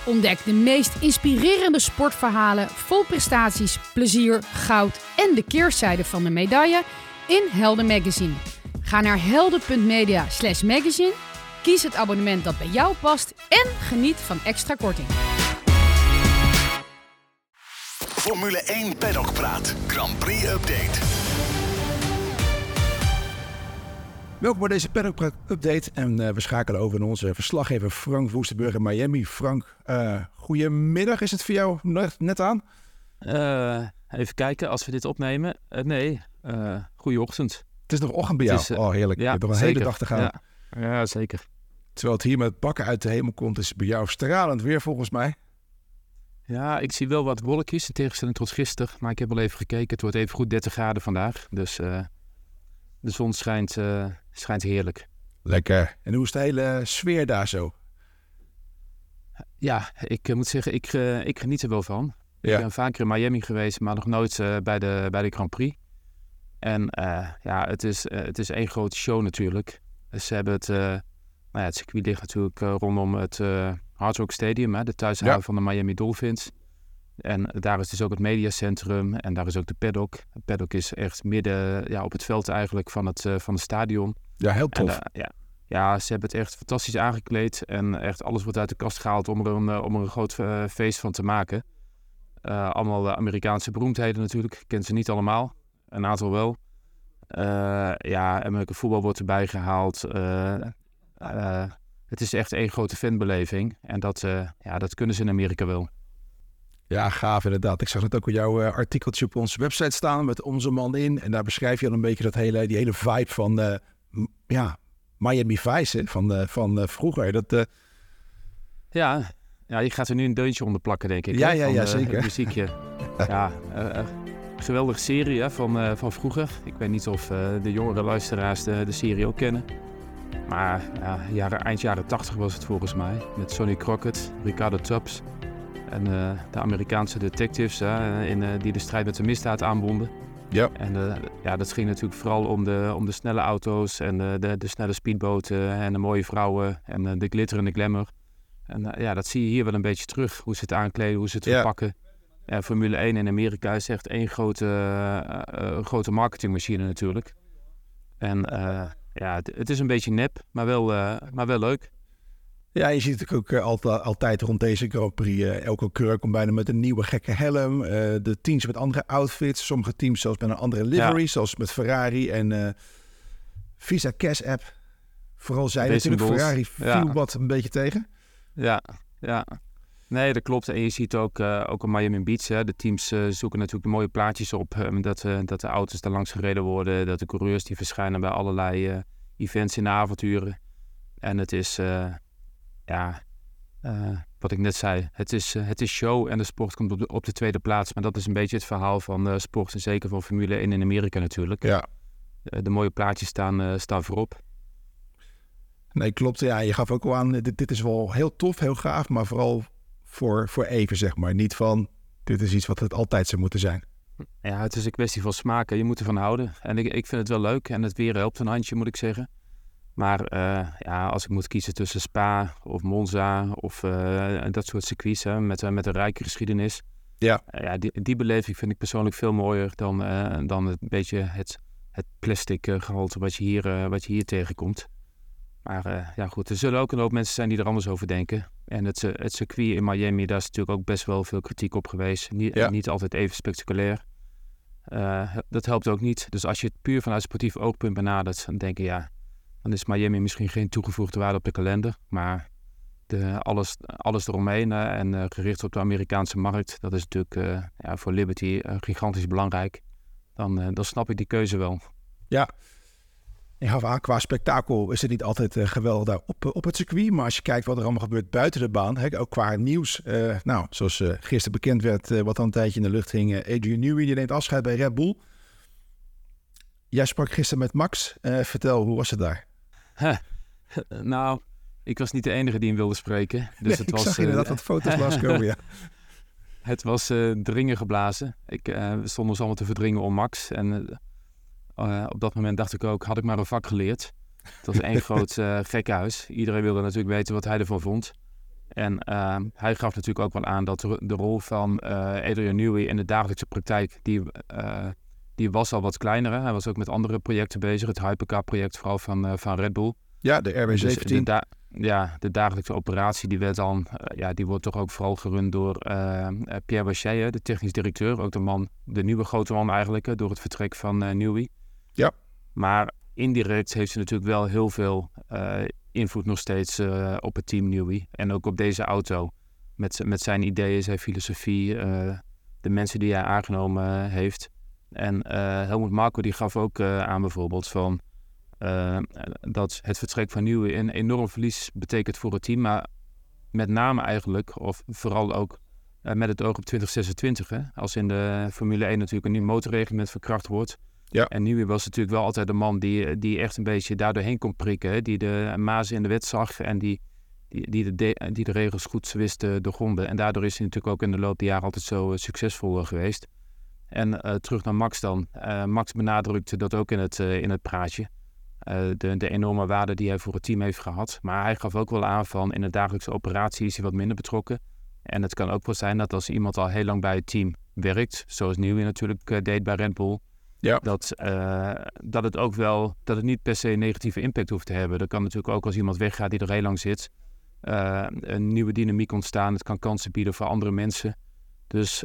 Ontdek de meest inspirerende sportverhalen vol prestaties, plezier, goud en de keerzijde van de medaille in Helden Magazine. Ga naar helden.media/magazine, kies het abonnement dat bij jou past en geniet van extra korting. Formule 1 Paddock Praat, Grand Prix Update. Welkom bij deze Paddock Praat Update en we schakelen over naar onze verslaggever Frank Woestenburg in Miami. Frank, goedemiddag. Is het voor jou net aan? Even kijken, als we dit opnemen. Goeie ochtend. Het is nog ochtend bij jou? Heerlijk. Ja, je hebt nog een zeker. hele dag te gaan. Ja, zeker. Terwijl het hier met bakken uit de hemel komt, is het bij jou stralend weer volgens mij. Ja, ik zie wel wat wolkjes in tegenstelling tot gisteren. Maar ik heb al even gekeken. Het wordt even goed 30 graden vandaag. Dus de zon schijnt heerlijk. Lekker. En hoe is de hele sfeer daar zo? Ja, ik moet zeggen, ik geniet er wel van. Ja. Ik ben vaker in Miami geweest, maar nog nooit bij de Grand Prix. En het is één grote show natuurlijk. Ze hebben het circuit ligt natuurlijk rondom het Hard Rock Stadium, de thuishaven van de Miami Dolphins. En daar is dus ook het mediacentrum en daar is ook de paddock. De paddock is echt midden op het veld eigenlijk van het stadion. Ja, heel tof. En, ze hebben het echt fantastisch aangekleed en echt alles wordt uit de kast gehaald om er een groot feest van te maken. Allemaal Amerikaanse beroemdheden natuurlijk. Ik ken ze niet allemaal. Een aantal wel. Amerikaanse voetbal wordt erbij gehaald. Het is echt één grote fanbeleving. En dat kunnen ze in Amerika wel. Ja, gaaf inderdaad. Ik zag net ook jouw artikeltje op onze website staan met onze man in. En daar beschrijf je al een beetje die hele vibe van Miami Vice van vroeger. Je gaat er nu een deuntje onder plakken, denk ik. Ja, zeker. Het muziekje. Geweldige serie van vroeger. Ik weet niet of de jongere luisteraars de serie ook kennen. Maar eind jaren 80 was het volgens mij. Met Sonny Crockett, Ricardo Tubbs en de Amerikaanse detectives die de strijd met de misdaad aanbonden. Ja. En dat ging natuurlijk vooral om de snelle auto's en de snelle speedboten en de mooie vrouwen en de glitter en de glamour. En dat zie je hier wel een beetje terug. Hoe ze het aankleden, hoe ze het verpakken. Formule 1 in Amerika is echt één grote marketingmachine natuurlijk. En het is een beetje nep, maar wel leuk. Ja, je ziet natuurlijk ook altijd rond deze Grand Prix. Elke coureur komt bijna met een nieuwe gekke helm. De teams met andere outfits. Sommige teams zelfs met een andere livery. Zoals met Ferrari en Visa Cash App. Vooral zij natuurlijk. Ferrari viel wat een beetje tegen. Ja. Nee, dat klopt. En je ziet ook op Miami Beach. De teams zoeken natuurlijk de mooie plaatjes op. Dat de auto's daar langs gereden worden. Dat de coureurs die verschijnen bij allerlei events in de avonturen. En het is... wat ik net zei, het is show en de sport komt op de tweede plaats. Maar dat is een beetje het verhaal van sport en zeker van Formule 1 in Amerika natuurlijk. Ja. De mooie plaatjes staan voorop. Nee, klopt. Ja, je gaf ook al aan, dit is wel heel tof, heel gaaf, maar vooral voor even, zeg maar. Niet van, dit is iets wat het altijd zou moeten zijn. Ja, het is een kwestie van smaken. Je moet ervan houden. En ik vind het wel leuk en het weer helpt een handje, moet ik zeggen. Maar als ik moet kiezen tussen Spa of Monza of dat soort circuits met een rijke geschiedenis. Ja. Die beleving vind ik persoonlijk veel mooier dan het beetje het plastic gehalte wat je hier tegenkomt. Maar goed, er zullen ook een hoop mensen zijn die er anders over denken. En het circuit in Miami, daar is natuurlijk ook best wel veel kritiek op geweest. Niet altijd even spectaculair. Dat helpt ook niet. Dus als je het puur vanuit sportief oogpunt benadert, dan denk je dan is Miami misschien geen toegevoegde waarde op de kalender. Maar alles eromheen en gericht op de Amerikaanse markt, dat is natuurlijk voor Liberty gigantisch belangrijk. Dan snap ik die keuze wel. Ja. Je gaf aan, qua spektakel is het niet altijd geweldig op het circuit. Maar als je kijkt wat er allemaal gebeurt buiten de baan, ook qua nieuws. Zoals gisteren bekend werd, wat al een tijdje in de lucht ging. Adrian Newey, die neemt afscheid bij Red Bull. Jij sprak gisteren met Max. Vertel, hoe was het daar? Nou, ik was niet de enige die hem wilde spreken. Dus ik zag inderdaad wat foto's langskomen, ja. Het was dringen geblazen. We stonden ons allemaal te verdringen om Max. En op dat moment dacht ik ook, had ik maar een vak geleerd. Het was één groot gekkenhuis. Iedereen wilde natuurlijk weten wat hij ervan vond. En hij gaf natuurlijk ook wel aan dat de rol van Adrian Newey in de dagelijkse praktijk, die was al wat kleiner. Hè? Hij was ook met andere projecten bezig. Het Hypercar-project vooral van Red Bull. Ja, de RB17. Dus de dagelijkse operatie die werd dan, die wordt toch ook vooral gerund door Pierre Bachet, de technisch directeur. Ook de nieuwe grote man eigenlijk, door het vertrek van Newey. Ja. Maar indirect heeft ze natuurlijk wel heel veel invloed nog steeds op het team Newey. En ook op deze auto. Met zijn ideeën, zijn filosofie, de mensen die hij aangenomen heeft. En Helmut Marko die gaf ook aan bijvoorbeeld van dat het vertrek van Newey een enorm verlies betekent voor het team. Maar met name eigenlijk, of vooral ook met het oog op 2026. Hè? Als in de Formule 1 natuurlijk een nieuw motorreglement verkracht wordt. Ja. En Newey was natuurlijk wel altijd de man die echt een beetje daardoorheen kon prikken. Hè? Die de mazen in de wet zag en die de regels goed wist te doorgronden. En daardoor is hij natuurlijk ook in de loop der jaren altijd zo succesvol geweest. En terug naar Max dan. Max benadrukte dat ook in het praatje. De enorme waarde die hij voor het team heeft gehad. Maar hij gaf ook wel aan van in de dagelijkse operatie is hij wat minder betrokken. En het kan ook wel zijn dat als iemand al heel lang bij het team werkt, zoals Newey natuurlijk deed bij Red Bull, ja. Dat het ook wel, dat het niet per se een negatieve impact hoeft te hebben. Dat kan natuurlijk ook als iemand weggaat die er heel lang zit, een nieuwe dynamiek ontstaan. Het kan kansen bieden voor andere mensen. Dus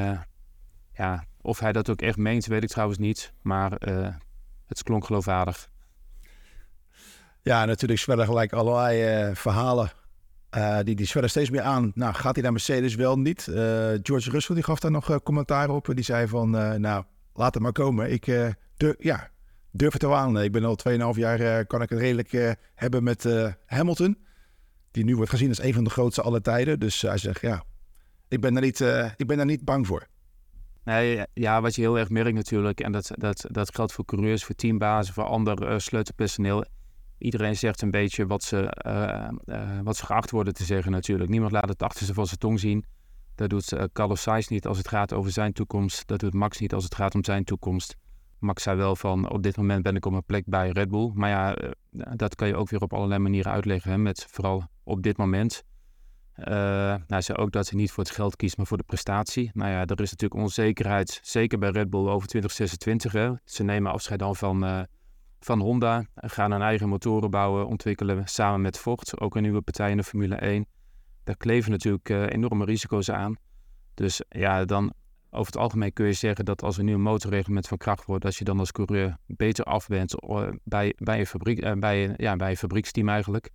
of hij dat ook echt meent, weet ik trouwens niet. Maar het klonk geloofwaardig. Ja, natuurlijk zwellen gelijk allerlei verhalen. Die zwellen steeds meer aan. Nou, gaat hij naar Mercedes wel niet? George Russell die gaf daar nog commentaar op. Die zei van, laat het maar komen. Ik durf het wel aan. Ik ben al 2,5 jaar, kan ik het redelijk hebben met Hamilton. Die nu wordt gezien als een van de grootste aller tijden. Dus hij zegt, ik ben daar niet bang voor. Nee, ja, wat je heel erg merkt natuurlijk, en dat geldt voor coureurs, voor teambazen, voor ander sleutelpersoneel. Iedereen zegt een beetje wat ze geacht worden te zeggen natuurlijk. Niemand laat het achterste van zijn tong zien. Dat doet Carlos Sainz niet als het gaat over zijn toekomst. Dat doet Max niet als het gaat om zijn toekomst. Max zei wel van, op dit moment ben ik op mijn plek bij Red Bull. Maar ja, dat kan je ook weer op allerlei manieren uitleggen. Hè, met vooral op dit moment. Hij zei ook dat hij niet voor het geld kiest, maar voor de prestatie. Nou ja, er is natuurlijk onzekerheid, zeker bij Red Bull over 2026. Hè. Ze nemen afscheid dan van Honda, gaan hun eigen motoren bouwen, ontwikkelen samen met Ford. Ook een nieuwe partij in de Formule 1. Daar kleven natuurlijk enorme risico's aan. Dus ja, dan over het algemeen kun je zeggen dat als er nu een motorreglement van kracht wordt, dat je dan als coureur beter af bent bij een fabrieksteam eigenlijk.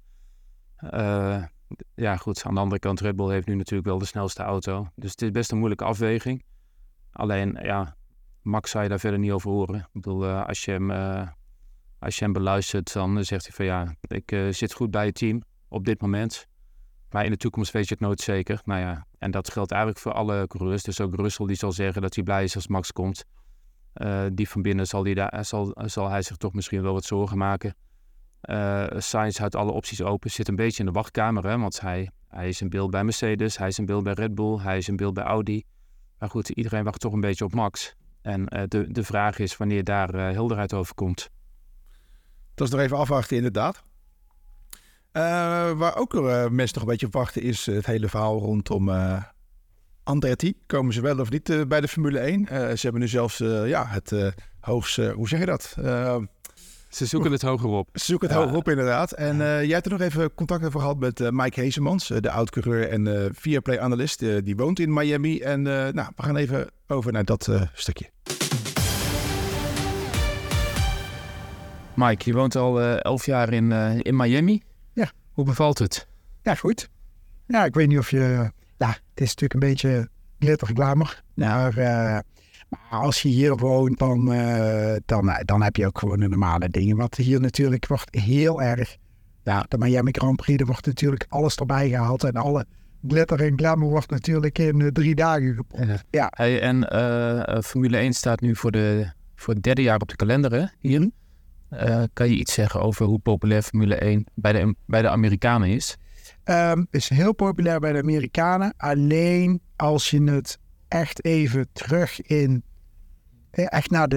Ja goed, aan de andere kant, Red Bull heeft nu natuurlijk wel de snelste auto. Dus het is best een moeilijke afweging. Alleen, Max zou je daar verder niet over horen. Ik bedoel, als je hem beluistert, dan zegt hij van ik zit goed bij het team op dit moment. Maar in de toekomst weet je het nooit zeker. Nou ja, en dat geldt eigenlijk voor alle coureurs. Dus ook Russell die zal zeggen dat hij blij is als Max komt. Die van binnen zal hij zich toch misschien wel wat zorgen maken. Sainz houdt alle opties open, zit een beetje in de wachtkamer. Hè, want hij is in beeld bij Mercedes, hij is in beeld bij Red Bull, hij is in beeld bij Audi. Maar goed, iedereen wacht toch een beetje op Max. En de vraag is wanneer daar helderheid over komt. Dat is nog even afwachten inderdaad. Waar ook mensen nog een beetje op wachten is het hele verhaal rondom Andretti. Komen ze wel of niet bij de Formule 1? Ze hebben nu zelfs het hoogste, hoe zeg je dat? Ze zoeken het hoger op. Ze zoeken het hoger op inderdaad. En jij hebt er nog even contact over gehad met Mike Heesemans, de oud-coureur en Viaplay-analyst. Die woont in Miami. En we gaan even over naar dat stukje. Mike, je woont al 11 jaar in Miami. Ja. Hoe bevalt het? Ja, goed. Ja, ik weet niet of je... Ja, het is natuurlijk een beetje glitter glamour. Maar als je hier woont, dan heb je ook gewoon de normale dingen. Want hier natuurlijk wordt heel erg... Ja, de Miami Grand Prix, er wordt natuurlijk alles erbij gehaald. En alle glitter en glamour wordt natuurlijk in 3 dagen gepompt. Ja. Hey, en Formule 1 staat nu voor het 3e jaar op de kalender, hè? Hier. Kan je iets zeggen over hoe populair Formule 1 bij de Amerikanen is? Is heel populair bij de Amerikanen. Alleen als je het echt even terug in... echt naar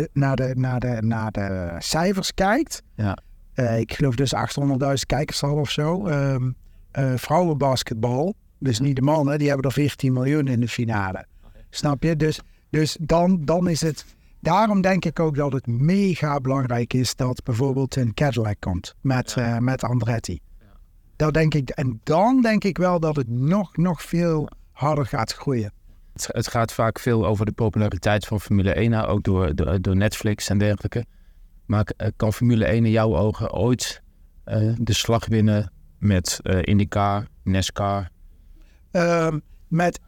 de cijfers kijkt. Ja. Ik geloof dus 800.000 kijkers al of zo. vrouwenbasketbal. Dus niet de mannen, die hebben er 14 miljoen in de finale. Okay. Snap je? Dus dan is het... Daarom denk ik ook dat het mega belangrijk is dat bijvoorbeeld een Cadillac komt met Andretti. Ja. Dat denk ik, en dan denk ik wel dat het nog veel harder gaat groeien. Het gaat vaak veel over de populariteit van Formule 1, ook door Netflix en dergelijke. Maar kan Formule 1 in jouw ogen ooit de slag winnen met IndyCar, NASCAR? Met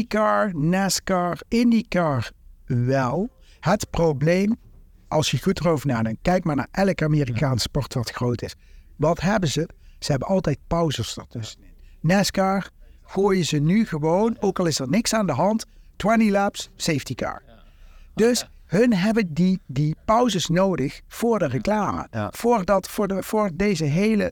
IndyCar wel. Het probleem, als je goed erover nadenkt, kijk maar naar elk Amerikaanse sport wat groot is. Wat hebben ze? Ze hebben altijd pauzes ertussenin. NASCAR gooien ze nu gewoon, ook al is er niks aan de hand, 20 laps, safety car. Dus hun hebben die pauzes nodig voor de reclame. Ja. Voor deze hele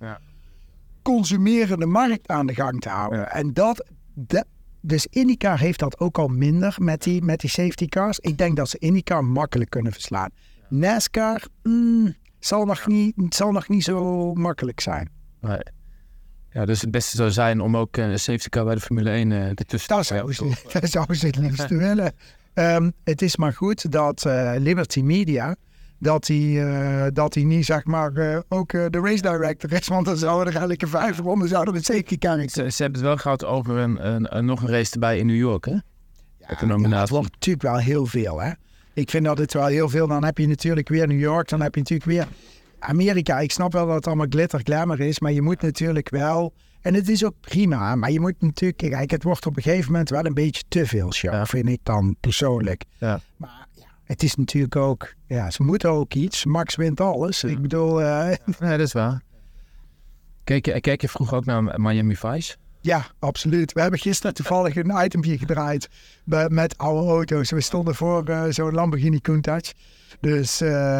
consumerende markt aan de gang te houden. Ja. En dus IndyCar heeft dat ook al minder met die safety cars. Ik denk dat ze IndyCar makkelijk kunnen verslaan. NASCAR zal nog niet zo makkelijk zijn. Nee. Ja, dus het beste zou zijn om ook een safety car bij de Formule 1 ertussen te zetten. Dat zou ze het liefst willen. Het is maar goed dat Liberty Media... dat hij niet, zeg maar, ook de race director is. Want dan zouden er elke 5 ronden een safety car zijn. Ze hebben het wel gehad over nog een race erbij in New York, hè? Ja, het wordt natuurlijk wel heel veel, hè? Ik vind dat het wel heel veel... Dan heb je natuurlijk weer New York, dan heb je natuurlijk weer Amerika. Ik snap wel dat het allemaal glitter glamour is, maar je moet natuurlijk wel... En het is ook prima, maar je moet natuurlijk... Kijk, het wordt op een gegeven moment wel een beetje te veel show, vind ik dan persoonlijk. Ja. Maar het is natuurlijk ook... Ja, ze moeten ook iets. Max wint alles. Ik bedoel... Nee, dat is waar. Kijk je vroeger ook naar Miami Vice? Ja, absoluut. We hebben gisteren toevallig een itempje gedraaid met oude auto's. We stonden voor zo'n Lamborghini Countach. Dus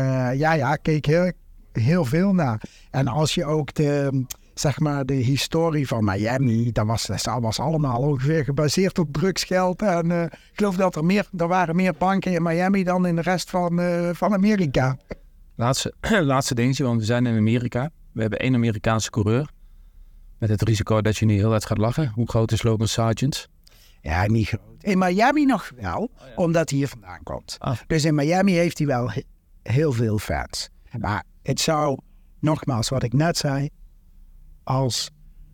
keek heel veel naar. En als je ook de historie van Miami, dat was allemaal ongeveer gebaseerd op drugsgeld. En ik geloof dat er waren meer banken in Miami dan in de rest van Amerika. Laatste dingetje, want we zijn in Amerika. We hebben 1 Amerikaanse coureur. Met het risico dat je niet heel hard gaat lachen. Hoe groot is Logan Sargent? Ja, niet groot. In Miami nog wel, omdat hij hier vandaan komt. Dus in Miami heeft hij wel heel veel fans. Maar het zou, nogmaals wat ik net zei... Als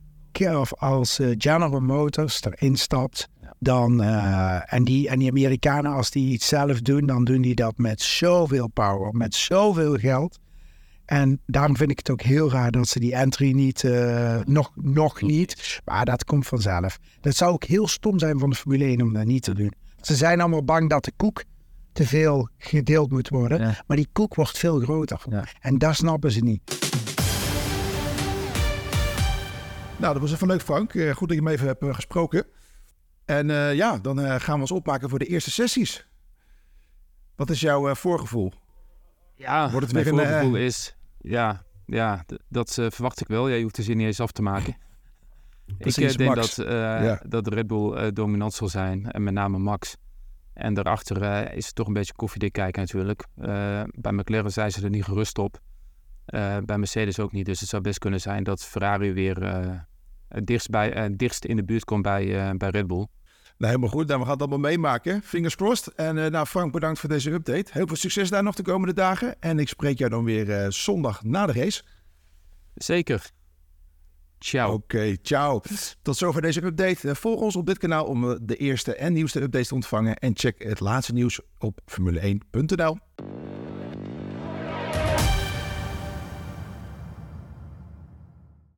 General Motors erin stapt... Dan, en die Amerikanen, als die iets zelf doen... dan doen die dat met zoveel power, met zoveel geld... En daarom vind ik het ook heel raar dat ze die entry niet, nog niet, maar dat komt vanzelf. Dat zou ook heel stom zijn van de Formule 1 om dat niet te doen. Ze zijn allemaal bang dat de koek te veel gedeeld moet worden, maar die koek wordt veel groter. Ja. En dat snappen ze niet. Nou, dat was even leuk, Frank. Goed dat je me even hebt gesproken. En dan gaan we ons opmaken voor de eerste sessies. Wat is jouw voorgevoel? Ja, mijn voorgevoel is... Ja, dat verwacht ik wel. Ja, je hoeft de zin niet eens af te maken. Ik denk dat Red Bull dominant zal zijn. En met name Max. En daarachter is het toch een beetje koffiedik kijken natuurlijk. Bij McLaren zijn ze er niet gerust op. Bij Mercedes ook niet. Dus het zou best kunnen zijn dat Ferrari weer dichtst in de buurt komt bij Red Bull. Nou, helemaal goed. Nou, we gaan het allemaal meemaken. Fingers crossed. En Frank, bedankt voor deze update. Heel veel succes daar nog de komende dagen. En ik spreek jou dan weer zondag na de race. Zeker. Ciao. Oké, ciao. Tot zover deze update. Volg ons op dit kanaal om de eerste en nieuwste updates te ontvangen. En check het laatste nieuws op formule1.nl.